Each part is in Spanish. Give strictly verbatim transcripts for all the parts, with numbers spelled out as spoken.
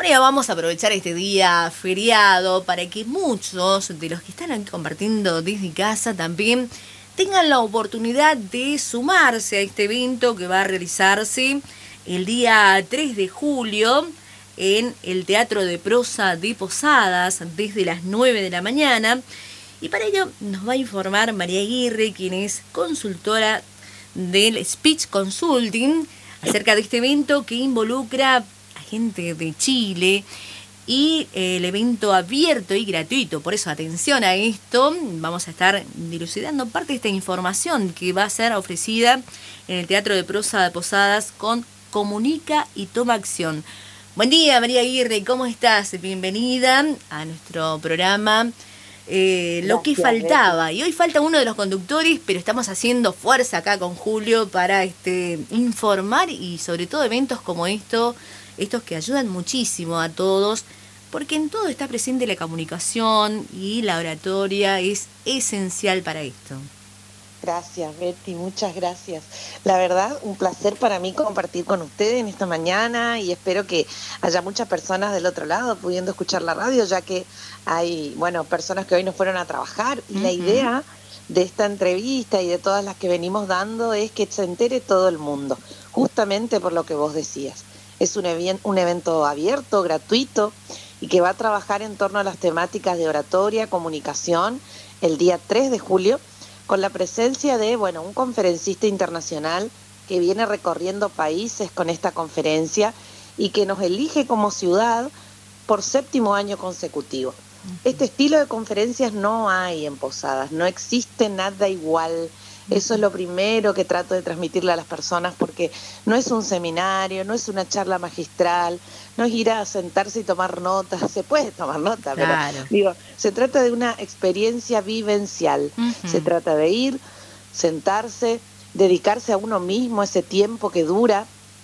María, vamos a aprovechar este día feriado para que muchos de los que están aquí compartiendo desde casa también tengan la oportunidad de sumarse a este evento que va a realizarse el día tres de julio en el Teatro de Prosa de Posadas desde las nueve de la mañana. Y para ello nos va a informar María Aguirre, quien es consultora del Speech Consulting, acerca de este evento que involucra a gente de Chile y el evento abierto y gratuito. Por eso, atención a esto, vamos a estar dilucidando parte de esta información que va a ser ofrecida en el Teatro de Prosa de Posadas con Comunica y Toma Acción. Buen día, María Aguirre, ¿cómo estás? Bienvenida a nuestro programa. Eh, lo que faltaba, y hoy falta uno de los conductores, pero estamos haciendo fuerza acá con Julio para este informar y sobre todo eventos como esto, estos que ayudan muchísimo a todos, porque en todo está presente la comunicación y la oratoria es esencial para esto. Gracias, Betty, muchas gracias. La verdad, un placer para mí compartir con ustedes en esta mañana y espero que haya muchas personas del otro lado pudiendo escuchar la radio, ya que hay, bueno, personas que hoy no fueron a trabajar y uh-huh. La idea de esta entrevista y de todas las que venimos dando es que se entere todo el mundo, justamente por lo que vos decías. Es un, ev- un evento abierto, gratuito y que va a trabajar en torno a las temáticas de oratoria, comunicación, el día tres de julio, con la presencia de, bueno, un conferencista internacional que viene recorriendo países con esta conferencia y que nos elige como ciudad por séptimo año consecutivo. Uh-huh. Este estilo de conferencias no hay en Posadas, no existe nada igual. Eso es lo primero que trato de transmitirle a las personas, porque no es un seminario, no es una charla magistral, no es ir a sentarse y tomar notas, se puede tomar notas, claro. Pero digo, se trata de una experiencia vivencial, uh-huh. Se trata de ir, sentarse, dedicarse a uno mismo ese tiempo que dura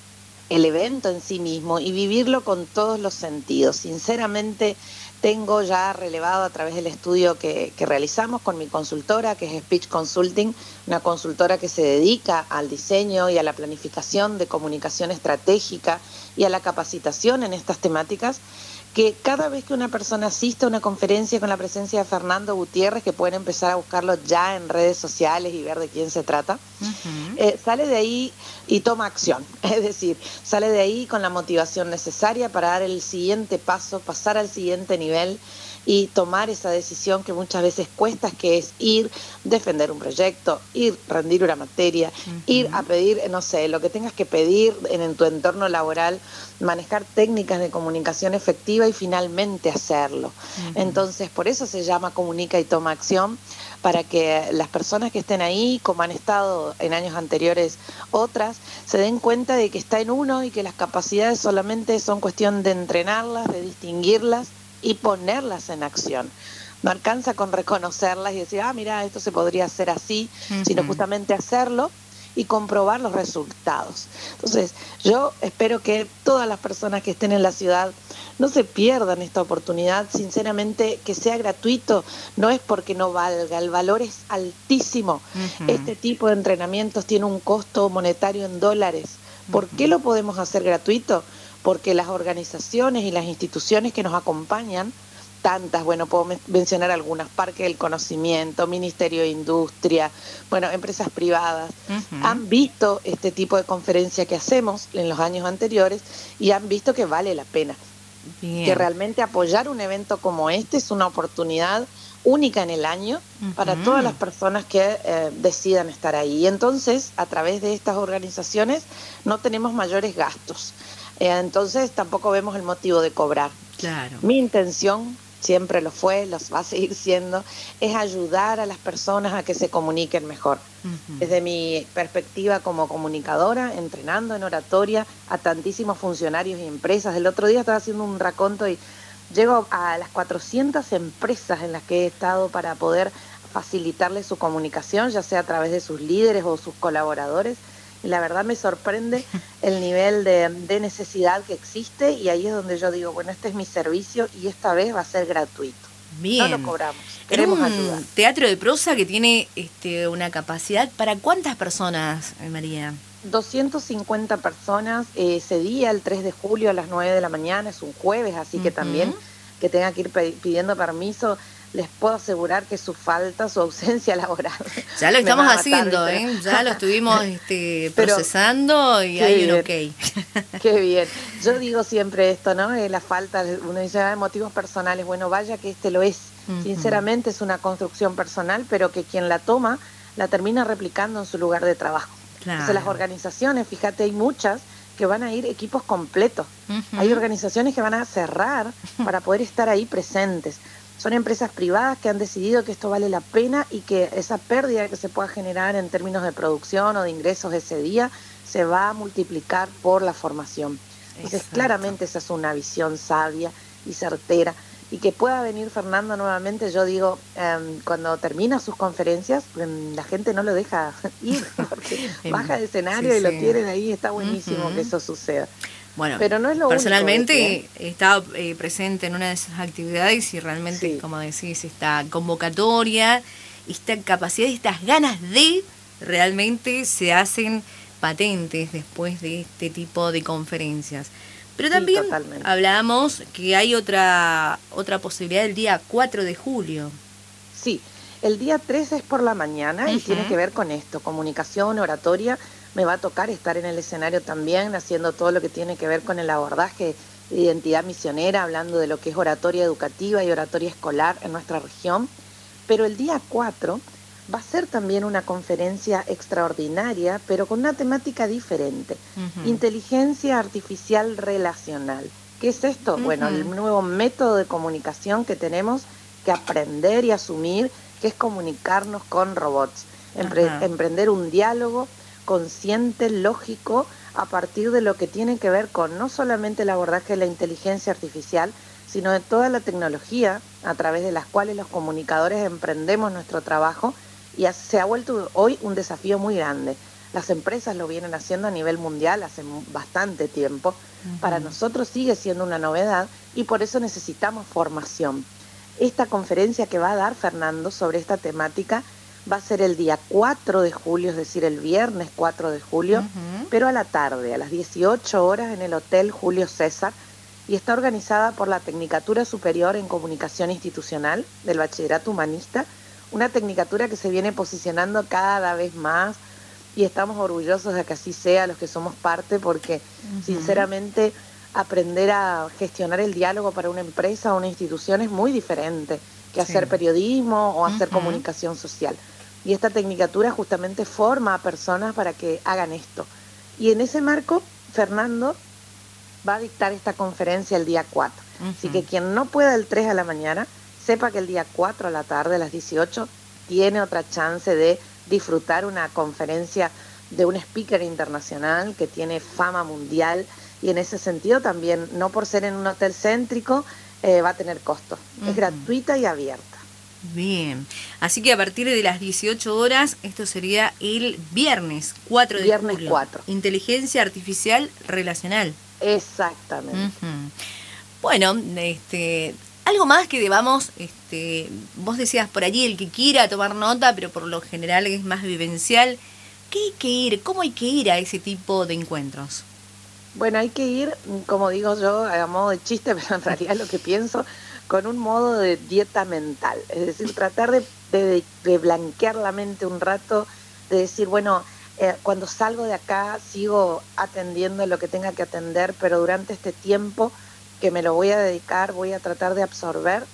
el evento en sí mismo y vivirlo con todos los sentidos. Sinceramente, tengo ya relevado a través del estudio que, que realizamos con mi consultora, que es Speech Consulting, una consultora que se dedica al diseño y a la planificación de comunicación estratégica y a la capacitación en estas temáticas, que cada vez que una persona asiste a una conferencia con la presencia de Fernando Gutiérrez, que pueden empezar a buscarlo ya en redes sociales y ver de quién se trata, uh-huh. eh, sale de ahí y toma acción, es decir, sale de ahí con la motivación necesaria para dar el siguiente paso, pasar al siguiente nivel y tomar esa decisión que muchas veces cuesta, que es ir, defender un proyecto, ir, rendir una materia, uh-huh. ir a pedir, no sé, lo que tengas que pedir en, en tu entorno laboral, manejar técnicas de comunicación efectiva y finalmente hacerlo. Uh-huh. Entonces, por eso se llama Comunica y Toma Acción, para que las personas que estén ahí, como han estado en años anteriores otras, se den cuenta de que está en uno y que las capacidades solamente son cuestión de entrenarlas, de distinguirlas y ponerlas en acción. No alcanza con reconocerlas y decir, ah, mira, esto se podría hacer así, uh-huh. sino justamente hacerlo y comprobar los resultados. Entonces, yo espero que todas las personas que estén en la ciudad no se pierdan esta oportunidad. Sinceramente, que sea gratuito no es porque no valga, el valor es altísimo. Uh-huh. Este tipo de entrenamientos tiene un costo monetario en dólares. ¿Por uh-huh. qué lo podemos hacer gratuito? Porque las organizaciones y las instituciones que nos acompañan, tantas, bueno, puedo mencionar algunas, Parque del Conocimiento, Ministerio de Industria, bueno, empresas privadas, uh-huh. han visto este tipo de conferencia que hacemos en los años anteriores y han visto que vale la pena. Bien. Que realmente apoyar un evento como este es una oportunidad única en el año uh-huh. para todas las personas que eh, decidan estar ahí. Y entonces, a través de estas organizaciones, no tenemos mayores gastos. Eh, entonces tampoco vemos el motivo de cobrar. Claro. Mi intención, siempre lo fue, los va a seguir siendo, es ayudar a las personas a que se comuniquen mejor. Uh-huh. Desde mi perspectiva como comunicadora, entrenando en oratoria a tantísimos funcionarios y empresas. El otro día estaba haciendo un raconto y llego a las cuatrocientas empresas en las que he estado para poder facilitarles su comunicación, ya sea a través de sus líderes o sus colaboradores. Y la verdad me sorprende el nivel de, de necesidad que existe y ahí es donde yo digo, bueno, este es mi servicio y esta vez va a ser gratuito. Bien. No lo cobramos, queremos un ayudar. Teatro de prosa que tiene este, una capacidad, ¿para cuántas personas, María? doscientas cincuenta personas eh, ese día, el tres de julio a las nueve de la mañana, es un jueves, así que uh-huh. también que tenga que ir pidiendo permiso, les puedo asegurar que su falta, su ausencia laboral. Ya lo estamos haciendo, ¿eh? Ya lo estuvimos este, procesando Pero, y hay un bien. ok. Qué bien. Yo digo siempre esto, ¿no? Eh, la falta, uno dice, ah, motivos personales. Bueno, vaya que este lo es. Uh-huh. Sinceramente es una construcción personal, pero que quien la toma la termina replicando en su lugar de trabajo. Claro. Entonces las organizaciones, fíjate, hay muchas que van a ir equipos completos. Uh-huh. Hay organizaciones que van a cerrar para poder estar ahí presentes. Son empresas privadas que han decidido que esto vale la pena y que esa pérdida que se pueda generar en términos de producción o de ingresos ese día se va a multiplicar por la formación. Entonces, Exacto. claramente esa es una visión sabia y certera. Y que pueda venir Fernando nuevamente, yo digo, um, cuando termina sus conferencias, um, la gente no lo deja ir, porque baja de escenario sí, y sí. lo tienen ahí, está buenísimo uh-huh. que eso suceda. Bueno, pero no es lo personalmente único, he estado eh, presente en una de esas actividades y realmente, sí. como decís, esta convocatoria, esta capacidad, estas ganas de realmente se hacen patentes después de este tipo de conferencias. Pero también sí, hablamos que hay otra otra posibilidad el día cuatro de julio. Sí, el día tres es por la mañana uh-huh. y tiene que ver con esto, comunicación, oratoria. Me va a tocar estar en el escenario también haciendo todo lo que tiene que ver con el abordaje de identidad misionera, hablando de lo que es oratoria educativa y oratoria escolar en nuestra región. Pero el día cuatro va a ser también una conferencia extraordinaria, pero con una temática diferente. Uh-huh. Inteligencia artificial relacional. ¿Qué es esto? Uh-huh. Bueno, el nuevo método de comunicación que tenemos que aprender y asumir, que es comunicarnos con robots. Empre- uh-huh. Emprender un diálogo consciente, lógico, a partir de lo que tiene que ver con no solamente el abordaje de la inteligencia artificial, sino de toda la tecnología a través de las cuales los comunicadores emprendemos nuestro trabajo, y se ha vuelto hoy un desafío muy grande. Las empresas lo vienen haciendo a nivel mundial hace bastante tiempo. Uh-huh. Para nosotros sigue siendo una novedad y por eso necesitamos formación. Esta conferencia que va a dar Fernando sobre esta temática va a ser el día cuatro de julio, es decir, el viernes cuatro de julio, uh-huh. pero a la tarde, a las dieciocho horas en el Hotel Julio César, y está organizada por la Tecnicatura Superior en Comunicación Institucional del Bachillerato Humanista, una tecnicatura que se viene posicionando cada vez más y estamos orgullosos de que así sea los que somos parte, porque uh-huh. sinceramente aprender a gestionar el diálogo para una empresa o una institución es muy diferente que sí. hacer periodismo o hacer uh-huh. comunicación social. Y esta tecnicatura justamente forma a personas para que hagan esto. Y en ese marco, Fernando va a dictar esta conferencia el día cuatro. Uh-huh. Así que quien no pueda el tres a la mañana, sepa que el día cuatro a la tarde, a las dieciocho, tiene otra chance de disfrutar una conferencia de un speaker internacional que tiene fama mundial, y en ese sentido también, no por ser en un hotel céntrico, eh, va a tener costo. Uh-huh. Es gratuita y abierta. Bien, así que a partir de las dieciocho horas, esto sería el viernes cuatro de viernes julio. cuatro. Inteligencia artificial relacional. Exactamente. Uh-huh. Bueno, este... algo más que debamos, este, vos decías por allí, el que quiera tomar nota, pero por lo general es más vivencial. ¿Qué hay que ir? ¿Cómo hay que ir a ese tipo de encuentros? Bueno, hay que ir, como digo yo, a modo de chiste, pero en realidad lo que pienso, con un modo de dieta mental. Es decir, tratar de, de, de blanquear la mente un rato, de decir, bueno, eh, cuando salgo de acá sigo atendiendo lo que tenga que atender, pero durante este tiempo que me lo voy a dedicar, voy a tratar de absorber,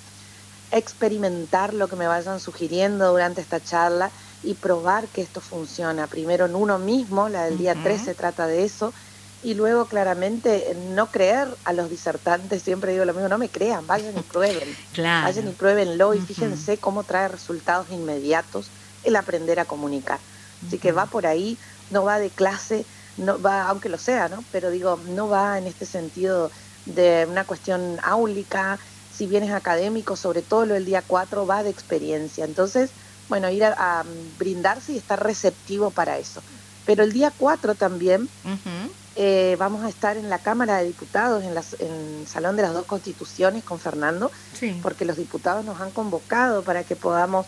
experimentar lo que me vayan sugiriendo durante esta charla y probar que esto funciona. Primero en uno mismo, la del día uh-huh. tres se trata de eso, y luego claramente no creer a los disertantes, siempre digo lo mismo, no me crean, vayan y prueben, claro. vayan y pruébenlo, y uh-huh. fíjense cómo trae resultados inmediatos el aprender a comunicar. Así uh-huh. que va por ahí, no va de clase, no va, aunque lo sea, ¿no? Pero digo, no va en este sentido de una cuestión áulica, si bien es académico, sobre todo lo del día cuatro va de experiencia. Entonces, bueno, ir a, a brindarse y estar receptivo para eso. Pero el día cuatro también uh-huh. eh, vamos a estar en la Cámara de Diputados, en, las, en el Salón de las Dos Constituciones con Fernando, sí. porque los diputados nos han convocado para que podamos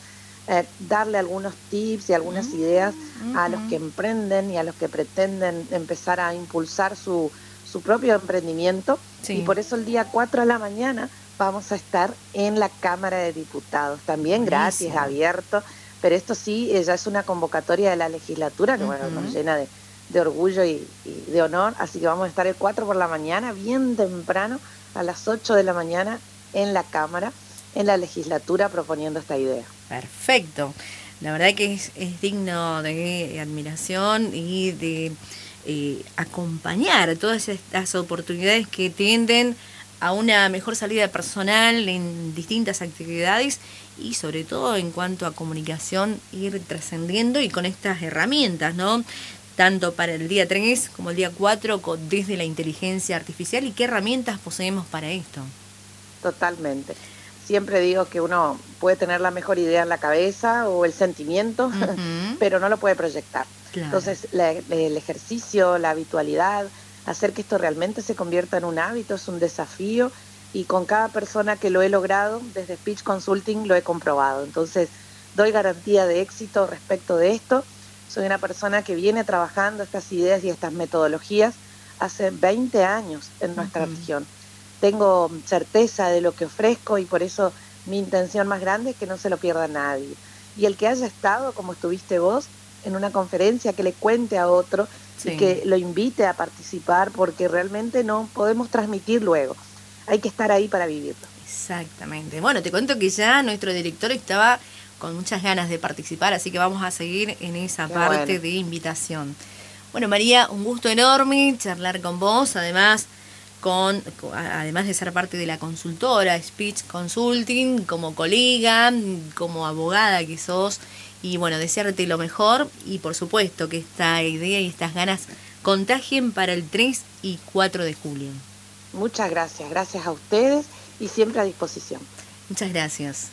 eh, darle algunos tips y algunas Mm, ideas a los ujú. que emprenden y a los que pretenden empezar a impulsar su, su propio emprendimiento. Sí. Y por eso el día cuatro de la mañana vamos a estar en la Cámara de Diputados, también gratis, Buenísimo. abierto, pero esto sí, eh, ya es una convocatoria de la legislatura que bueno, nos Ujú. llena de, de orgullo y, y de honor, así que vamos a estar el cuatro por la mañana, bien temprano, a las ocho de la mañana en la Cámara, en la legislatura, proponiendo esta idea. Perfecto. La verdad que es, es digno de admiración y de eh, acompañar todas estas oportunidades que tienden a una mejor salida personal en distintas actividades y sobre todo en cuanto a comunicación, ir trascendiendo y con estas herramientas, ¿no? Tanto para el día tres como el día cuatro, con, desde la inteligencia artificial. ¿Y qué herramientas poseemos para esto? Totalmente. Siempre digo que uno puede tener la mejor idea en la cabeza o el sentimiento, Uh-huh. pero no lo puede proyectar. Claro. Entonces, la, el ejercicio, la habitualidad, hacer que esto realmente se convierta en un hábito, es un desafío, y con cada persona que lo he logrado, desde Speech Consulting lo he comprobado. Entonces, doy garantía de éxito respecto de esto. Soy una persona que viene trabajando estas ideas y estas metodologías hace veinte años en nuestra Uh-huh. región. Tengo certeza de lo que ofrezco y por eso mi intención más grande es que no se lo pierda nadie. Y el que haya estado, como estuviste vos, en una conferencia, que le cuente a otro, sí, y que lo invite a participar, porque realmente no podemos transmitir luego. Hay que estar ahí para vivirlo. Exactamente. Bueno, te cuento que ya nuestro director estaba con muchas ganas de participar, así que vamos a seguir en esa Qué parte bueno. de invitación. Bueno, María, un gusto enorme charlar con vos, además con además de ser parte de la consultora Speech Consulting, como colega, como abogada que sos, y bueno, desearte lo mejor y por supuesto que esta idea y estas ganas contagien para el tres y cuatro de julio. Muchas gracias, gracias a ustedes y siempre a disposición. Muchas gracias.